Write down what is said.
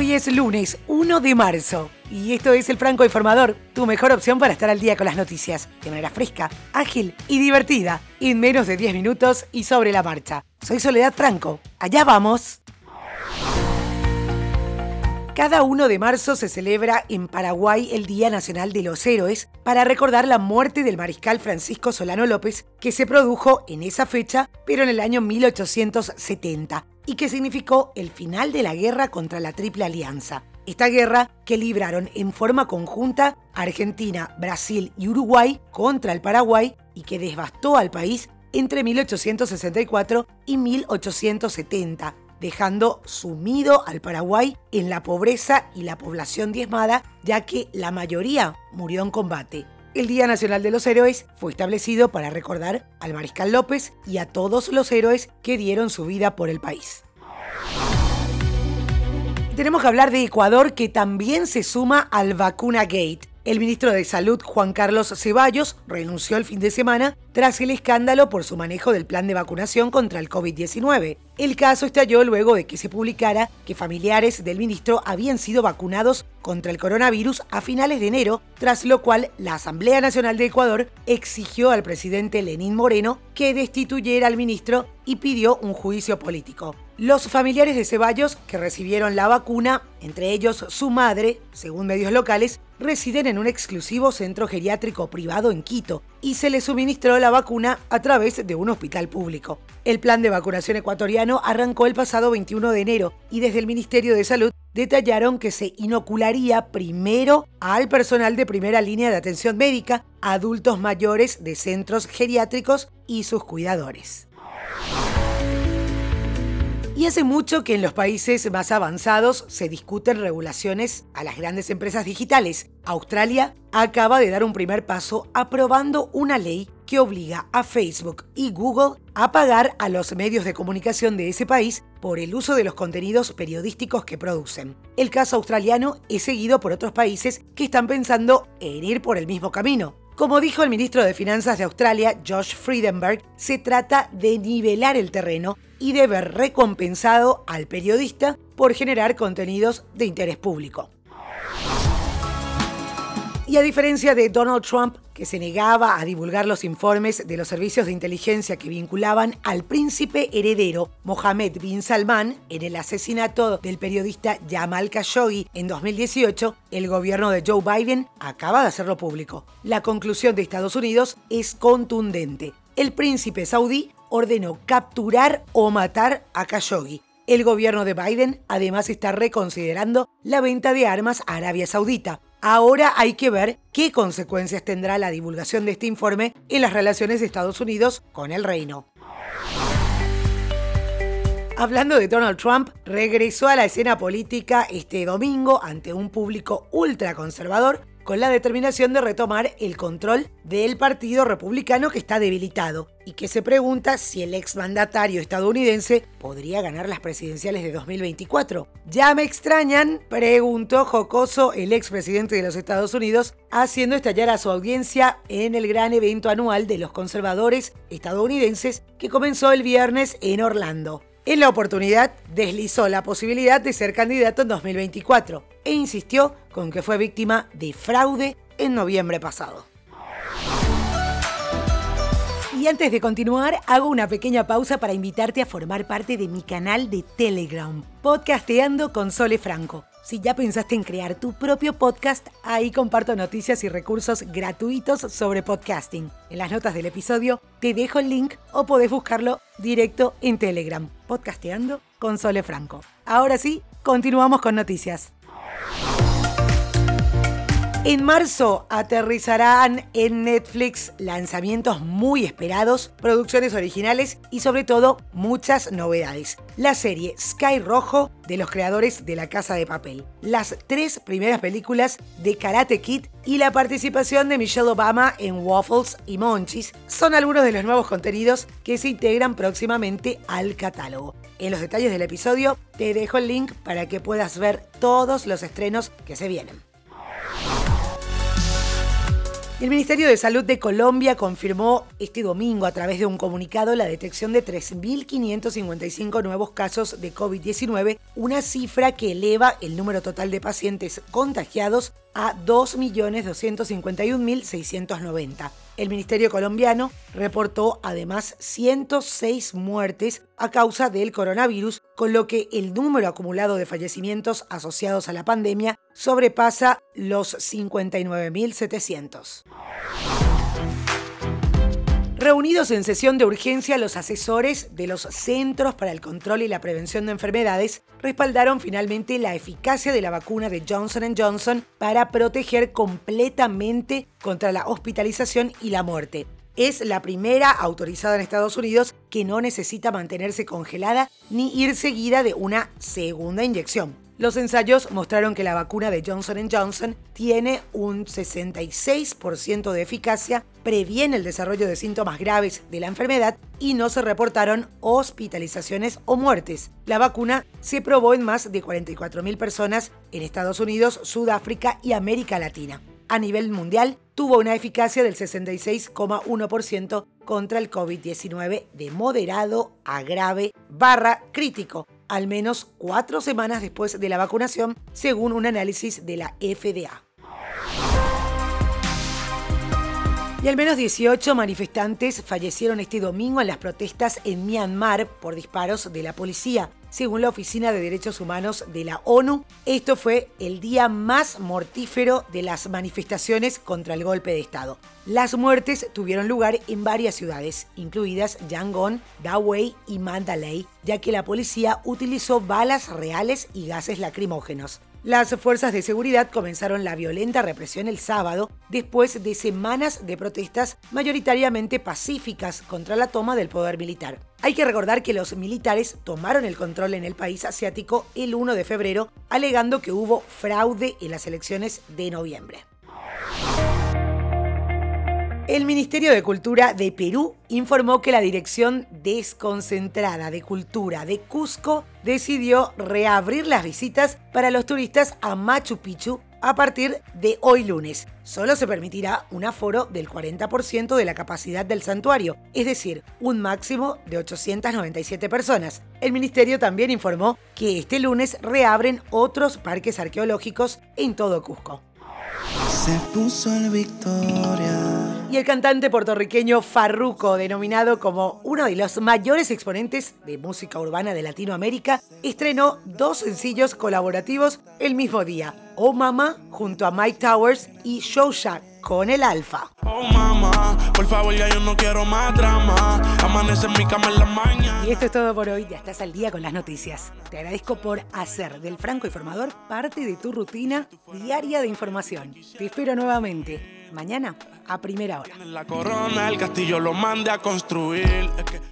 Hoy es lunes 1 de marzo y esto es El Franco Informador, tu mejor opción para estar al día con las noticias, de manera fresca, ágil y divertida, en menos de 10 minutos y sobre la marcha. Soy Soledad Franco, allá vamos. Cada 1 de marzo se celebra en Paraguay el Día Nacional de los Héroes para recordar la muerte del mariscal Francisco Solano López, que se produjo en esa fecha, pero en el año 1870, y que significó el final de la guerra contra la Triple Alianza. Esta guerra que libraron en forma conjunta Argentina, Brasil y Uruguay contra el Paraguay y que devastó al país entre 1864 y 1870. Dejando sumido al Paraguay en la pobreza y la población diezmada, ya que la mayoría murió en combate. El Día Nacional de los Héroes fue establecido para recordar al mariscal López y a todos los héroes que dieron su vida por el país. Tenemos que hablar de Ecuador, que también se suma al Vacuna Gate. El ministro de Salud, Juan Carlos Ceballos, renunció el fin de semana tras el escándalo por su manejo del plan de vacunación contra el COVID-19. El caso estalló luego de que se publicara que familiares del ministro habían sido vacunados contra el coronavirus a finales de enero, tras lo cual la Asamblea Nacional de Ecuador exigió al presidente Lenín Moreno que destituyera al ministro y pidió un juicio político. Los familiares de Ceballos, que recibieron la vacuna, entre ellos su madre, según medios locales, residen en un exclusivo centro geriátrico privado en Quito y se les suministró la vacuna a través de un hospital público. El plan de vacunación ecuatoriano arrancó el pasado 21 de enero y desde el Ministerio de Salud detallaron que se inocularía primero al personal de primera línea de atención médica, a adultos mayores de centros geriátricos y sus cuidadores. Y hace mucho que en los países más avanzados se discuten regulaciones a las grandes empresas digitales. Australia acaba de dar un primer paso aprobando una ley que obliga a Facebook y Google a pagar a los medios de comunicación de ese país por el uso de los contenidos periodísticos que producen. El caso australiano es seguido por otros países que están pensando en ir por el mismo camino. Como dijo el ministro de Finanzas de Australia, Josh Frydenberg, se trata de nivelar el terreno y de ver recompensado al periodista por generar contenidos de interés público. Y a diferencia de Donald Trump, que se negaba a divulgar los informes de los servicios de inteligencia que vinculaban al príncipe heredero Mohammed bin Salman en el asesinato del periodista Jamal Khashoggi en 2018, el gobierno de Joe Biden acaba de hacerlo público. La conclusión de Estados Unidos es contundente. El príncipe saudí ordenó capturar o matar a Khashoggi. El gobierno de Biden además está reconsiderando la venta de armas a Arabia Saudita. Ahora hay que ver qué consecuencias tendrá la divulgación de este informe en las relaciones de Estados Unidos con el reino. Hablando de Donald Trump, regresó a la escena política este domingo ante un público ultraconservador con la determinación de retomar el control del Partido Republicano, que está debilitado y que se pregunta si el exmandatario estadounidense podría ganar las presidenciales de 2024. ¿Ya me extrañan?, preguntó jocoso el expresidente de los Estados Unidos, haciendo estallar a su audiencia en el gran evento anual de los conservadores estadounidenses que comenzó el viernes en Orlando. En la oportunidad, deslizó la posibilidad de ser candidato en 2024 e insistió con que fue víctima de fraude en noviembre pasado. Y antes de continuar, hago una pequeña pausa para invitarte a formar parte de mi canal de Telegram, Podcasteando con Sole Franco. Si ya pensaste en crear tu propio podcast, ahí comparto noticias y recursos gratuitos sobre podcasting. En las notas del episodio te dejo el link o podés buscarlo directo en Telegram, Podcasteando con Sole Franco. Ahora sí, continuamos con noticias. En marzo aterrizarán en Netflix lanzamientos muy esperados, producciones originales y sobre todo muchas novedades. La serie Sky Rojo, de los creadores de La Casa de Papel, las 3 primeras películas de Karate Kid y la participación de Michelle Obama en Waffles y Monchis son algunos de los nuevos contenidos que se integran próximamente al catálogo. En los detalles del episodio te dejo el link para que puedas ver todos los estrenos que se vienen. El Ministerio de Salud de Colombia confirmó este domingo a través de un comunicado la detección de 3.555 nuevos casos de COVID-19, una cifra que eleva el número total de pacientes contagiados a 2.251.690. El Ministerio colombiano reportó además 106 muertes a causa del coronavirus, con lo que el número acumulado de fallecimientos asociados a la pandemia sobrepasa los 59.700. Reunidos en sesión de urgencia, los asesores de los Centros para el Control y la Prevención de Enfermedades respaldaron finalmente la eficacia de la vacuna de Johnson & Johnson para proteger completamente contra la hospitalización y la muerte. Es la primera autorizada en Estados Unidos que no necesita mantenerse congelada ni ir seguida de una segunda inyección. Los ensayos mostraron que la vacuna de Johnson & Johnson tiene un 66% de eficacia, previene el desarrollo de síntomas graves de la enfermedad y no se reportaron hospitalizaciones o muertes. La vacuna se probó en más de 44.000 personas en Estados Unidos, Sudáfrica y América Latina. A nivel mundial, tuvo una eficacia del 66,1% contra el COVID-19 de moderado a grave / crítico, al menos 4 semanas después de la vacunación, según un análisis de la FDA. Y al menos 18 manifestantes fallecieron este domingo en las protestas en Myanmar por disparos de la policía. Según la Oficina de Derechos Humanos de la ONU, esto fue el día más mortífero de las manifestaciones contra el golpe de Estado. Las muertes tuvieron lugar en varias ciudades, incluidas Yangon, Dawei y Mandalay, ya que la policía utilizó balas reales y gases lacrimógenos. Las fuerzas de seguridad comenzaron la violenta represión el sábado, después de semanas de protestas mayoritariamente pacíficas contra la toma del poder militar. Hay que recordar que los militares tomaron el control en el país asiático el 1 de febrero, alegando que hubo fraude en las elecciones de noviembre. El Ministerio de Cultura de Perú informó que la Dirección Desconcentrada de Cultura de Cusco decidió reabrir las visitas para los turistas a Machu Picchu a partir de hoy lunes. Solo se permitirá un aforo del 40% de la capacidad del santuario, es decir, un máximo de 897 personas. El ministerio también informó que este lunes reabren otros parques arqueológicos en todo Cusco. Se puso el Victoria. Y el cantante puertorriqueño Farruko, denominado como uno de los mayores exponentes de música urbana de Latinoamérica, estrenó 2 sencillos colaborativos el mismo día: Oh Mama junto a Mike Towers y Show Shack con el Alfa. Oh mamá, por favor ya yo no quiero más drama. Amanece en mi cama en la mañana. Y esto es todo por hoy, ya estás al día con las noticias. Te agradezco por hacer del Franco Informador parte de tu rutina diaria de información. Te espero nuevamente mañana a primera hora. La corona, el castillo lo mande a construir.